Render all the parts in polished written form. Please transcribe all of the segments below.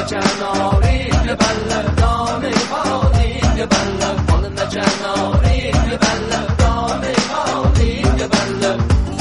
جناری بله دانه خالی بله خانم جناری بله دانه خالی بله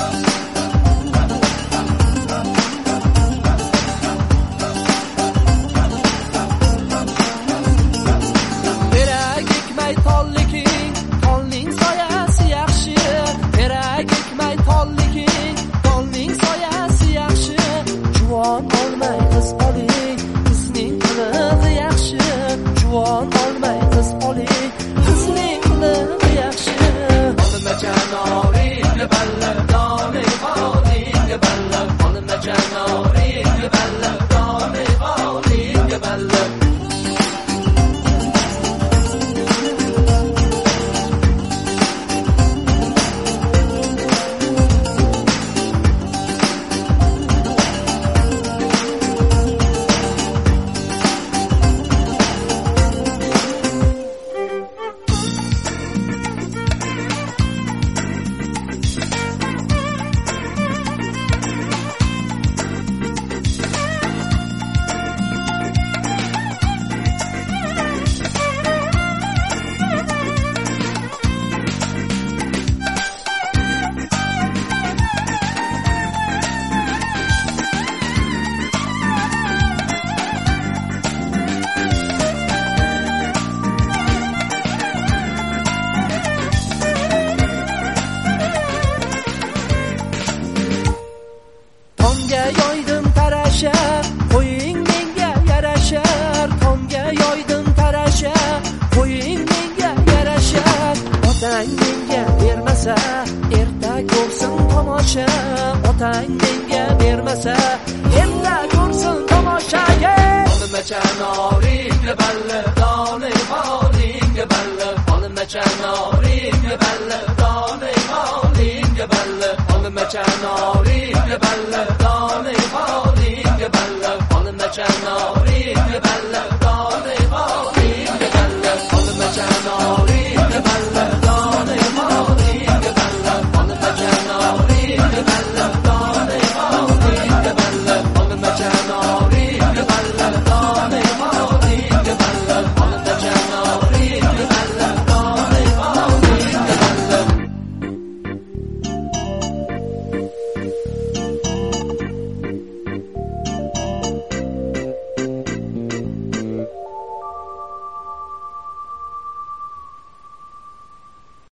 yoydim tarasha qo'ying menga yarashar tomga yoydim tarasha qo'ying menga yarashar otang menga bermasa erta ko'rsin tomosha otang menga bermasa erta ko'rsin tomoshaga xonima janoring balla done xoling balla xonima janoring balla done xoling balla xonima janoring balla done xoling balla xonima janoring